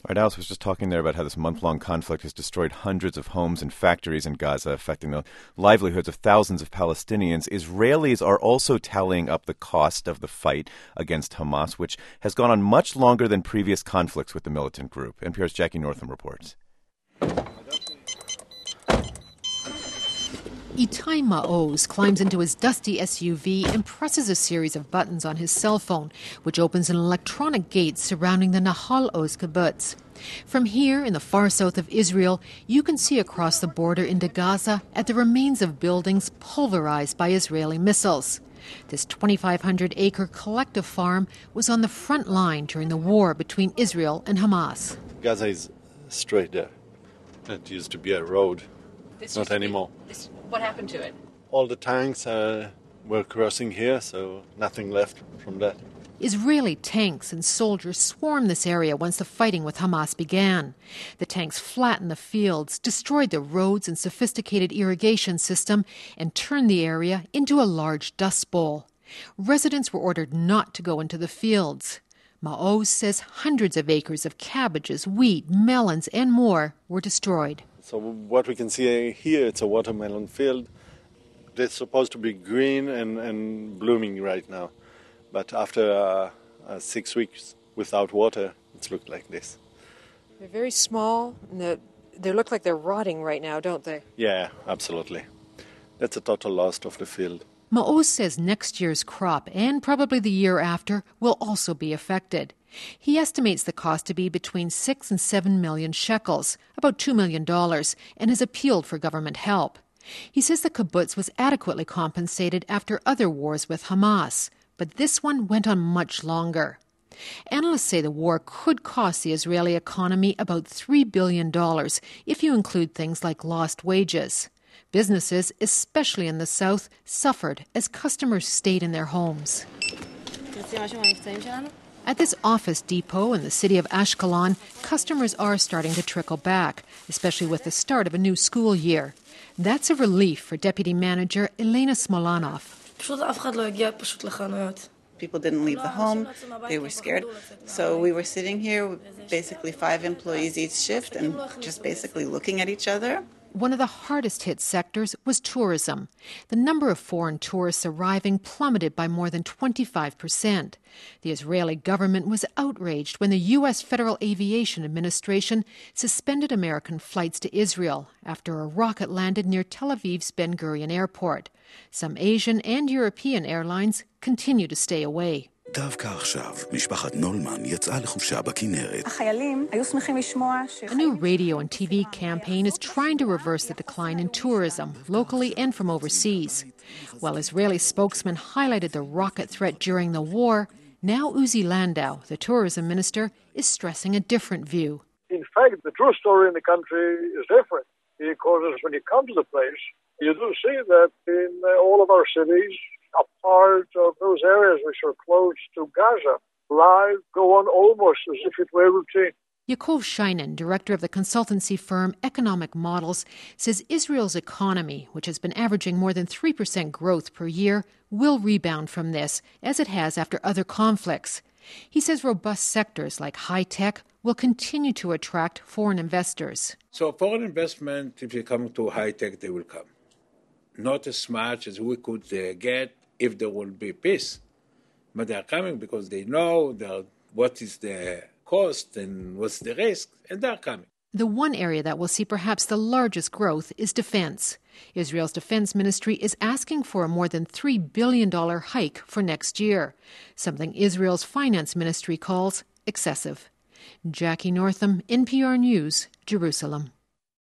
All right, Alice was just talking there about how this month-long conflict has destroyed hundreds of homes and factories in Gaza, affecting the livelihoods of thousands of Palestinians. Israelis are also tallying up the cost of the fight against Hamas, which has gone on much longer than previous conflicts with the militant group. NPR's Jackie Northam reports. Itai Maoz climbs into his dusty SUV and presses a series of buttons on his cell phone, which opens an electronic gate surrounding the Nahal Oz kibbutz. From here, in the far south of Israel, you can see across the border into Gaza at the remains of buildings pulverized by Israeli missiles. This 2,500-acre collective farm was on the front line during the war between Israel and Hamas. Gaza is straight there. It used to be a road. Not anymore. What happened to it? All the tanks were crossing here, so nothing left from that. Israeli tanks and soldiers swarmed this area once the fighting with Hamas began. The tanks flattened the fields, destroyed the roads and sophisticated irrigation system, and turned the area into a large dust bowl. Residents were ordered not to go into the fields. Maoz says hundreds of acres of cabbages, wheat, melons, and more were destroyed. So what we can see here, it's a watermelon field. It's supposed to be green and blooming right now. But after 6 weeks without water, it's looked like this. They're very small, and they look like they're rotting right now, don't they? Yeah, absolutely. That's a total loss of the field. Maoz says next year's crop, and probably the year after, will also be affected. He estimates the cost to be between 6 and 7 million shekels, about $2 million, and has appealed for government help. He says the kibbutz was adequately compensated after other wars with Hamas, but this one went on much longer. Analysts say the war could cost the Israeli economy about $3 billion if you include things like lost wages. Businesses, especially in the south, suffered as customers stayed in their homes. At this office depot in the city of Ashkelon, customers are starting to trickle back, especially with the start of a new school year. That's a relief for Deputy Manager Elena Smolanov. People didn't leave the home. They were scared. So we were sitting here with basically 5 employees each shift and just basically looking at each other. One of the hardest hit sectors was tourism. The number of foreign tourists arriving plummeted by more than 25%. The Israeli government was outraged when the U.S. Federal Aviation Administration suspended American flights to Israel after a rocket landed near Tel Aviv's Ben Gurion Airport. Some Asian and European airlines continue to stay away. דווקא עכשיו, משפחת נולמן יצאה לחופשה בכנרת. A new radio and TV campaign is trying to reverse the decline in tourism, locally and from overseas. While Israeli spokesman highlighted the rocket threat during the war, now Uzi Landau, the tourism minister, is stressing a different view. In fact, the true story in the country is different, because when you come to the place, you do see that in all of our cities, a part of those areas which are close to Gaza, life go on almost as if it were routine. Yaakov Sheinin, director of the consultancy firm Economic Models, says Israel's economy, which has been averaging more than 3% growth per year, will rebound from this, as it has after other conflicts. He says robust sectors like high-tech will continue to attract foreign investors. So foreign investment, if they come to high-tech, they will come. Not as much as we could get if there will be peace. But they are coming because they know what is the cost and what's the risk, and they are coming. The one area that will see perhaps the largest growth is defense. Israel's defense ministry is asking for a more than $3 billion hike for next year, something Israel's finance ministry calls excessive. Jackie Northam, NPR News, Jerusalem.